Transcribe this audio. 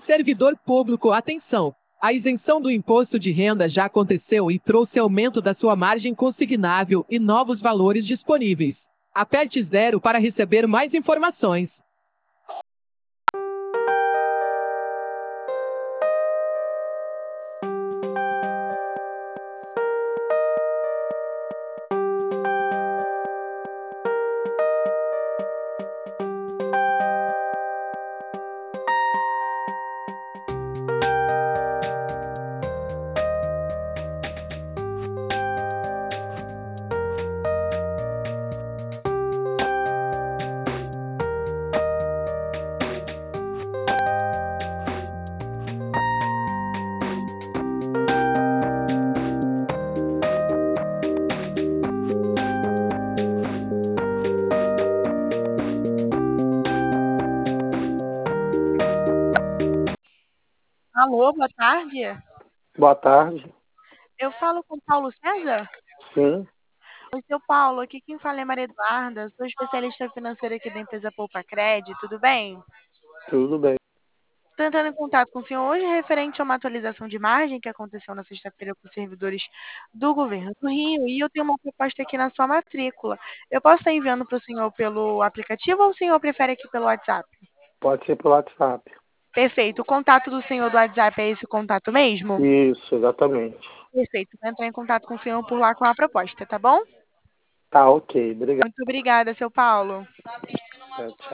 Servidor público, atenção! A isenção do imposto de renda já aconteceu e trouxe aumento da sua margem consignável e novos valores disponíveis. Aperte 0 para receber mais informações. Alô, boa tarde. Boa tarde. Eu falo com Paulo César? Sim, Oi, seu Paulo, aqui quem fala é Maria Eduarda, sou especialista financeira aqui da empresa Poupa Cred, tudo bem? tudo bem. Estou entrando em contato com o senhor hoje referente a uma atualização de margem que aconteceu na sexta-feira com os servidores do governo do Rio e eu tenho uma proposta aqui na sua matrícula. Eu posso estar enviando para o senhor pelo aplicativo ou o senhor prefere aqui pelo WhatsApp? Pode ser pelo WhatsApp. Perfeito. O contato do senhor do WhatsApp é esse contato mesmo? Isso, exatamente. Perfeito. Vou entrar em contato com o senhor por lá com a proposta, tá bom? Tá, ok. Obrigado. Muito obrigada, seu Paulo. Tchau.